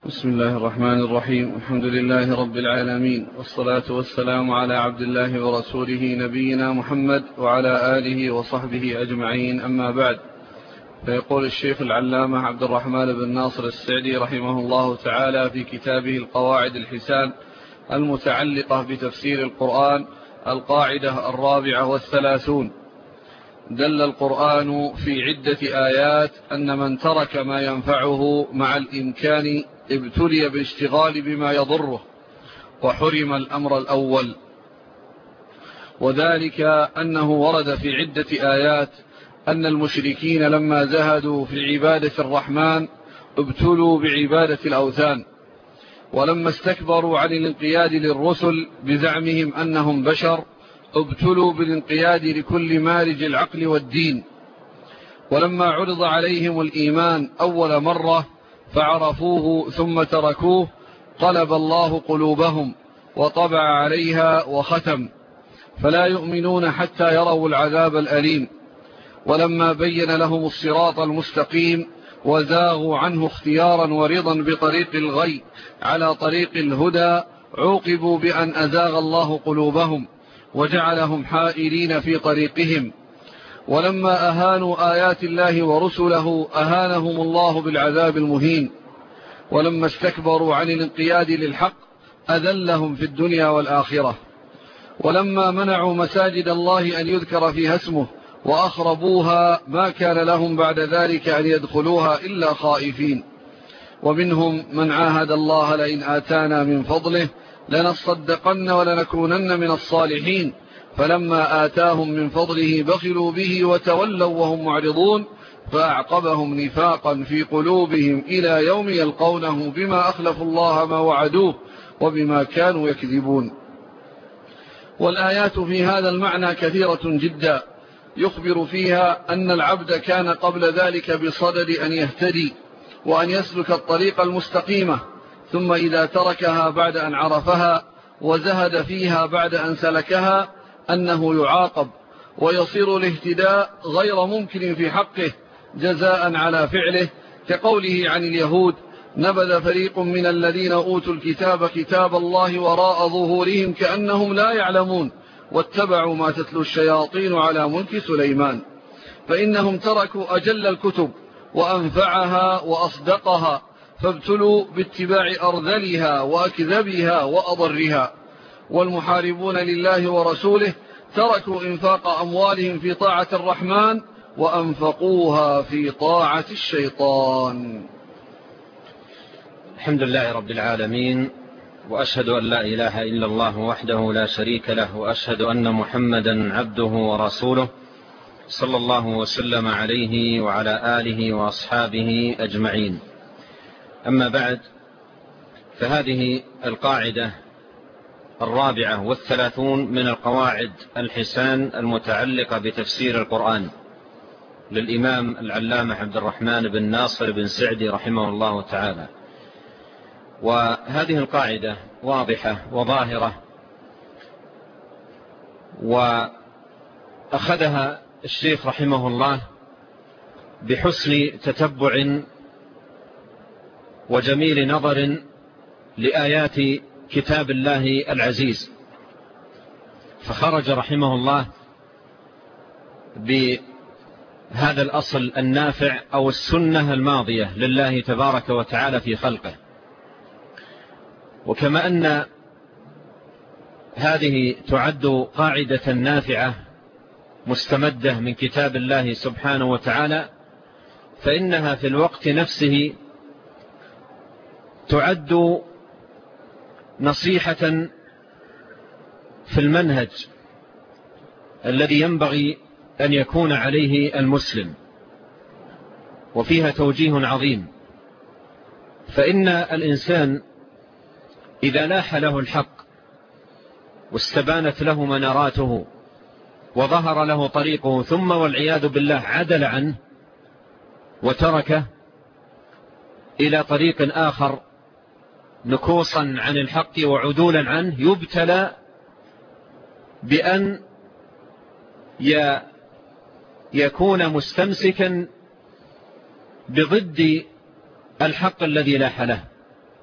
بسم الله الرحمن الرحيم. الحمد لله رب العالمين، والصلاة والسلام على عبد الله ورسوله نبينا محمد وعلى آله وصحبه أجمعين، أما بعد. فيقول الشيخ العلامة عبد الرحمن بن ناصر السعدي رحمه الله تعالى في كتابه القواعد الحسان المتعلقة بتفسير القرآن: القاعدة 34: دل القرآن في عدة آيات أن من ترك ما ينفعه مع الإمكان ابتلي بالاشتغال بما يضره وحرم الأمر الأول، وذلك أنه ورد في عدة آيات أن المشركين لما زهدوا في عبادة الرحمن ابتلوا بعبادة الأوثان، ولما استكبروا عن الانقياد للرسل بزعمهم أنهم بشر ابتلوا بالانقياد لكل مارج العقل والدين، ولما عرض عليهم الإيمان أول مرة فعرفوه ثم تركوه قلب الله قلوبهم وطبع عليها وختم، فلا يؤمنون حتى يروا العذاب الأليم. ولما بين لهم الصراط المستقيم وزاغوا عنه اختيارا ورضا بطريق الغي على طريق الهدى عوقبوا بأن أزاغ الله قلوبهم وجعلهم حائرين في طريقهم. ولما أهانوا آيات الله ورسله أهانهم الله بالعذاب المهين. ولما استكبروا عن الانقياد للحق أذلهم في الدنيا والآخرة. ولما منعوا مساجد الله أن يذكر فيها اسمه وأخربوها ما كان لهم بعد ذلك أن يدخلوها إلا خائفين. ومنهم من عاهد الله لئن آتانا من فضله لنصدقن ولنكونن من الصالحين، فلما آتاهم من فضله بخلوا به وتولوا وهم معرضون، فأعقبهم نفاقا في قلوبهم إلى يوم يلقونه بما أخلفوا الله ما وعدوه وبما كانوا يكذبون. والآيات في هذا المعنى كثيرة جدا، يخبر فيها أن العبد كان قبل ذلك بصدد أن يهتدي وأن يسلك الطريق المستقيمة، ثم إذا تركها بعد أن عرفها وزهد فيها بعد أن سلكها أنه يعاقب ويصير الاهتداء غير ممكن في حقه جزاء على فعله، كقوله عن اليهود: نبذ فريق من الذين أوتوا الكتاب كتاب الله وراء ظهورهم كأنهم لا يعلمون واتبعوا ما تتلو الشياطين على ملك سليمان. فإنهم تركوا أجل الكتب وأنفعها وأصدقها، فابتلوا باتباع أرذلها وأكذبها وأضرها. والمحاربون لله ورسوله تركوا إنفاق أموالهم في طاعة الرحمن وأنفقوها في طاعة الشيطان. الحمد لله رب العالمين، وأشهد أن لا إله إلا الله وحده لا شريك له، وأشهد أن محمدا عبده ورسوله صلى الله وسلم عليه وعلى آله وأصحابه أجمعين. أما بعد، فهذه القاعدة 34 من القواعد الحسان المتعلقة بتفسير القرآن للإمام العلامة عبد الرحمن بن ناصر بن سعدي رحمه الله تعالى. وهذه القاعدة واضحة وظاهرة، وأخذها الشيخ رحمه الله بحسن تتبع وجميل نظر لآيات كتاب الله العزيز، فخرج رحمه الله بهذا الأصل النافع أو السنة الماضية لله تبارك وتعالى في خلقه. وكما أن هذه تعد قاعدة نافعة مستمدة من كتاب الله سبحانه وتعالى، فإنها في الوقت نفسه تعد نصيحة في المنهج الذي ينبغي أن يكون عليه المسلم، وفيها توجيه عظيم. فإن الإنسان إذا لاح له الحق واستبانت له مناراته وظهر له طريقه، ثم والعياذ بالله عدل عنه وتركه إلى طريق آخر نكوصا عن الحق وعدولا عنه، يبتلى بأن يكون مستمسكا بضد الحق الذي لاح له،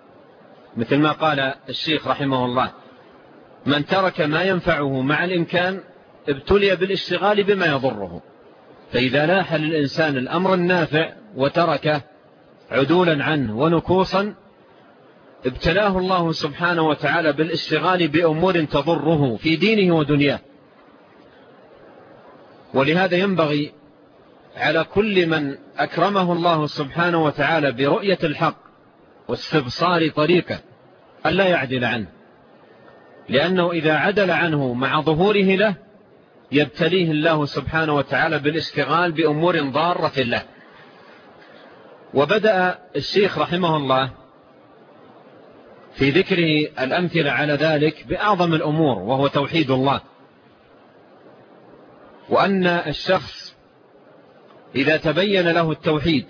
مثل ما قال الشيخ رحمه الله: من ترك ما ينفعه مع الإمكان ابتلي بالاشتغال بما يضره. فإذا لاح للإنسان الأمر النافع وتركه عدولا عنه ونكوصا ابتلاه الله سبحانه وتعالى بالاشتغال بأمور تضره في دينه ودنياه. ولهذا ينبغي على كل من أكرمه الله سبحانه وتعالى برؤية الحق واستبصار طريقه ألا يعدل عنه، لأنه إذا عدل عنه مع ظهوره له يبتليه الله سبحانه وتعالى بالاشتغال بأمور ضارة له. وبدأ الشيخ رحمه الله في ذكره الأمثلة على ذلك بأعظم الأمور، وهو توحيد الله، وأن الشخص إذا تبين له التوحيد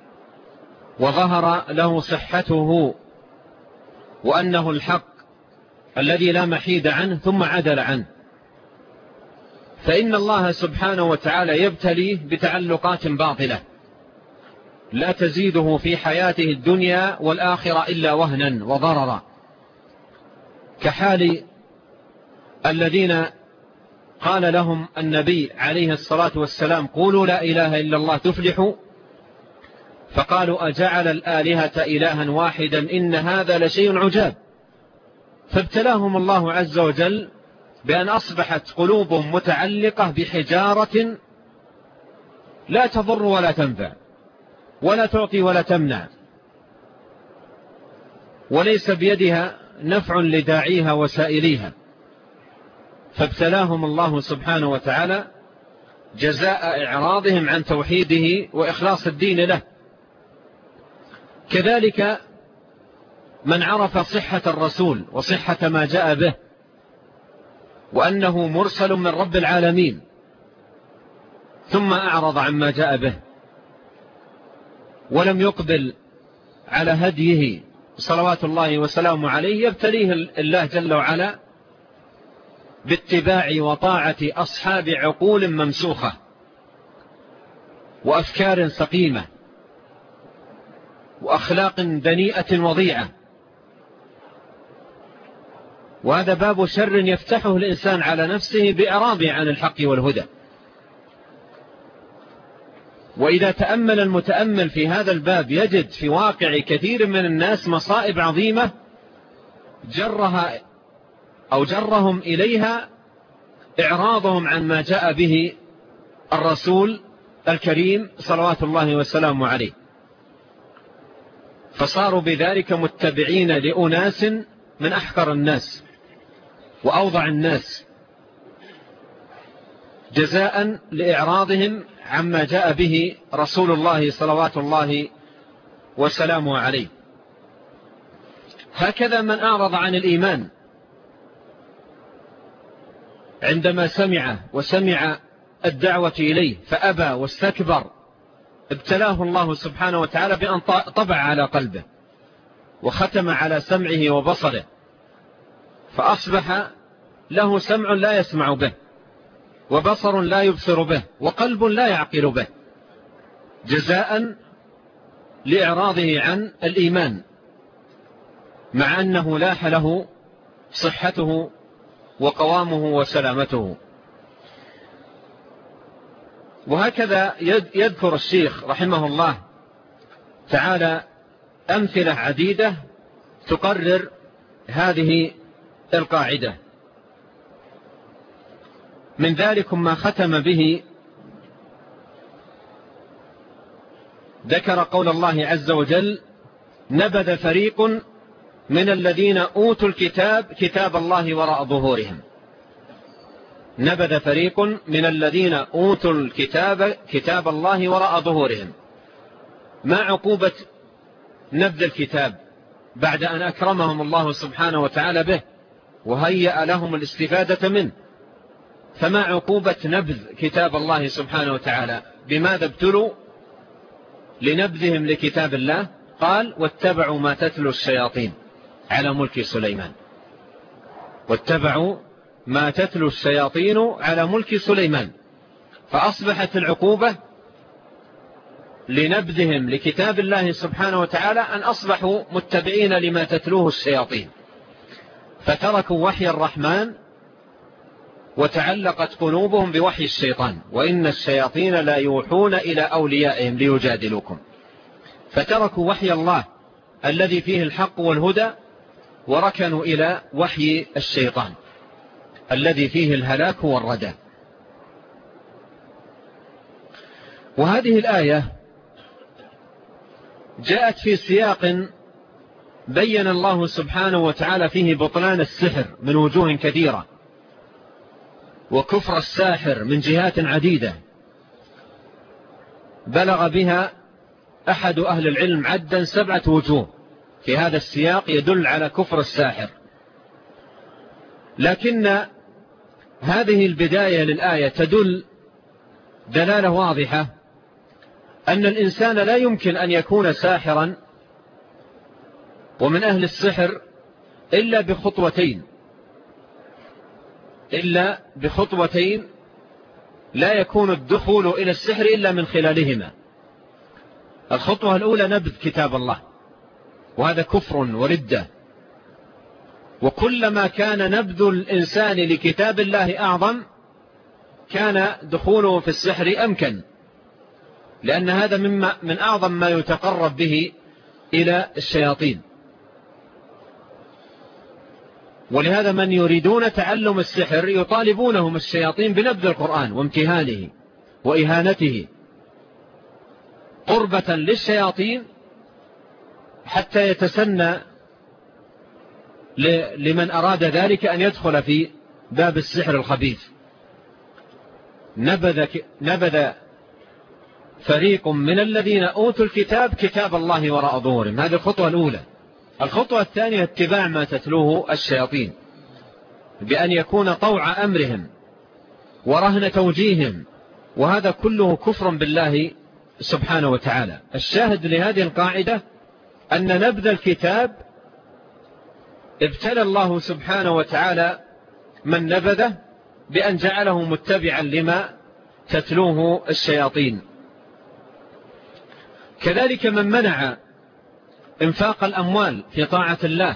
وظهر له صحته وأنه الحق الذي لا محيد عنه ثم عدل عنه، فإن الله سبحانه وتعالى يبتليه بتعلقات باطلة لا تزيده في حياته الدنيا والآخرة إلا وهنا وضررا، كحال الذين قال لهم النبي عليه الصلاة والسلام: قولوا لا إله إلا الله تفلحوا، فقالوا: أجعل الآلهة إلها واحدا إن هذا لشيء عجاب. فابتلاهم الله عز وجل بأن أصبحت قلوبهم متعلقة بحجارة لا تضر ولا تنفع ولا تعطي ولا تمنع، وليس بيدها نفع لداعيها وسائليها. فابتلاهم الله سبحانه وتعالى جزاء إعراضهم عن توحيده وإخلاص الدين له. كذلك من عرف صحة الرسول وصحة ما جاء به وأنه مرسل من رب العالمين ثم أعرض عما جاء به ولم يقبل على هديه صلوات الله وسلامه عليه، يبتليه الله جل وعلا باتباع وطاعة أصحاب عقول ممسوخة وأفكار سقيمة وأخلاق دنيئة وضيعة. وهذا باب شر يفتحه الإنسان على نفسه بإعراضه عن الحق والهدى. وإذا تأمل المتأمل في هذا الباب يجد في واقع كثير من الناس مصائب عظيمة جرها أو جرهم إليها إعراضهم عن ما جاء به الرسول الكريم صلوات الله وسلامه عليه، فصاروا بذلك متبعين لأناس من أحقر الناس وأوضع الناس جزاء لإعراضهم عما جاء به رسول الله صلوات الله وسلامه عليه. هكذا من أعرض عن الإيمان عندما سمعه وسمع الدعوة إليه فأبى واستكبر، ابتلاه الله سبحانه وتعالى بأن طبع على قلبه وختم على سمعه وبصره، فأصبح له سمع لا يسمع به وبصر لا يبصر به وقلب لا يعقل به، جزاء لإعراضه عن الإيمان، مع أنه لاح له صحته وقوامه وسلامته. وهكذا يذكر الشيخ رحمه الله تعالى أمثلة عديدة تقرر هذه القاعدة. من ذلك ما ختم به ذكر قول الله عز وجل: نبذ فريق من الذين أوتوا الكتاب كتاب الله وراء ظهورهم. نبذ فريق من الذين أوتوا الكتاب كتاب الله وراء ظهورهم. ما عقوبة نبذ الكتاب بعد أن أكرمهم الله سبحانه وتعالى به وهيأ لهم الاستفادة منه؟ فما عقوبة نبذ كتاب الله سبحانه وتعالى؟ بماذا ابتلوا لنبذهم لكتاب الله؟ قال: واتبعوا ما تتلو الشياطين على ملك سليمان. واتبعوا ما تتلو الشياطين على ملك سليمان. فأصبحت العقوبة لنبذهم لكتاب الله سبحانه وتعالى أن أصبحوا متبعين لما تتلوه الشياطين، فتركوا وحي الرحمن وتعلقت قلوبهم بوحي الشيطان، وإن الشياطين لا يوحون إلى أوليائهم ليجادلوكم. فتركوا وحي الله الذي فيه الحق والهدى وركنوا إلى وحي الشيطان الذي فيه الهلاك والردى. وهذه الآية جاءت في سياق بين الله سبحانه وتعالى فيه بطلان السحر من وجوه كثيرة، وكفر الساحر من جهات عديدة بلغ بها أحد أهل العلم عدا 7 وجوه في هذا السياق يدل على كفر الساحر. لكن هذه البداية للآية تدل دلالة واضحة أن الإنسان لا يمكن أن يكون ساحرا ومن أهل السحر إلا بخطوتين لا يكون الدخول إلى السحر إلا من خلالهما. الخطوة الأولى نبذ كتاب الله، وهذا كفر وردة، وكلما كان نبذ الإنسان لكتاب الله أعظم كان دخوله في السحر أمكن، لأن هذا من أعظم ما يتقرب به إلى الشياطين. ولهذا من يريدون تعلم السحر يطالبونهم الشياطين بنبذ القرآن وامتهانه وإهانته قربة للشياطين حتى يتسنى لمن أراد ذلك أن يدخل في باب السحر الخبيث. نبذ فريق من الذين أوتوا الكتاب كتاب الله وراء ظهورهم. هذه الخطوة الأولى. الخطوة الثانية اتباع ما تتلوه الشياطين بأن يكون طوع أمرهم ورهن توجيههم، وهذا كله كفر بالله سبحانه وتعالى. الشاهد لهذه القاعدة أن نبذ الكتاب ابتلى الله سبحانه وتعالى من نبذه بأن جعله متبعا لما تتلوه الشياطين. كذلك من منع انفاق الأموال في طاعة الله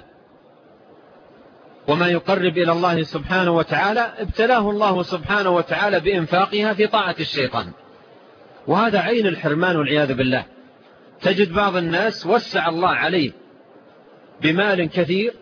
وما يقرب إلى الله سبحانه وتعالى ابتلاه الله سبحانه وتعالى بإنفاقها في طاعة الشيطان، وهذا عين الحرمان والعياذ بالله. تجد بعض الناس وسع الله عليه بمال كثير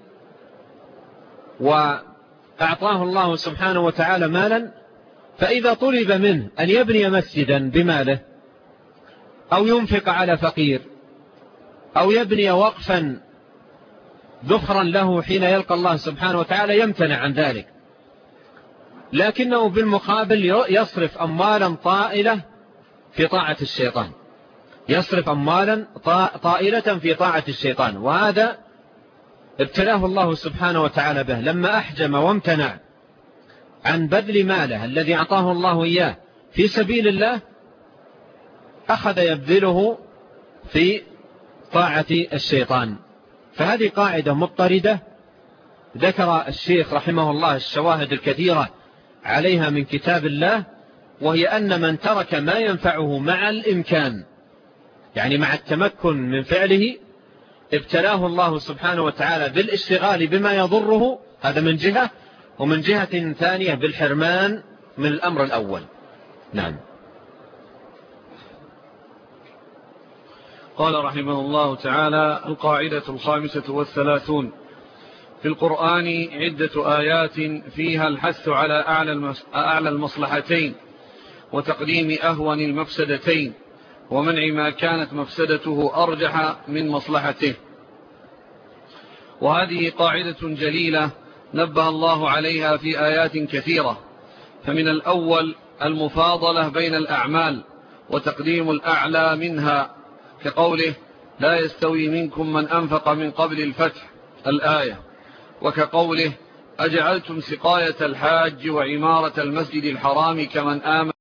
وأعطاه الله سبحانه وتعالى مالا، فإذا طلب منه أن يبني مسجدا بماله أو ينفق على فقير أو يبني وقفا ذخرا له حين يلقى الله سبحانه وتعالى يمتنع عن ذلك، لكنه بالمقابل يصرف أموالا طائلة في طاعة الشيطان، يصرف أموالا طائلة في طاعة الشيطان، وهذا ابتلاه الله سبحانه وتعالى به لما أحجم وامتنع عن بذل ماله الذي أعطاه الله إياه في سبيل الله، أخذ يبذله في طاعة الشيطان. فهذه قاعدة مضطردة ذكر الشيخ رحمه الله الشواهد الكثيرة عليها من كتاب الله، وهي أن من ترك ما ينفعه مع الإمكان، يعني مع التمكن من فعله، ابتلاه الله سبحانه وتعالى بالاشتغال بما يضره، هذا من جهة، ومن جهة ثانية بالحرمان من الأمر الأول. نعم. قال رحمه الله تعالى: القاعدة 35 في القرآن عدة آيات فيها الحث على أعلى المصلحتين وتقديم أهون المفسدتين ومنع ما كانت مفسدته أرجح من مصلحته. وهذه قاعدة جليلة نبه الله عليها في آيات كثيرة، فمن الأول المفاضلة بين الأعمال وتقديم الأعلى منها، كقوله: لا يستوي منكم من أنفق من قبل الفتح الآية، وكقوله: أجعلتم سقاية الحاج وعمارة المسجد الحرام كمن آمن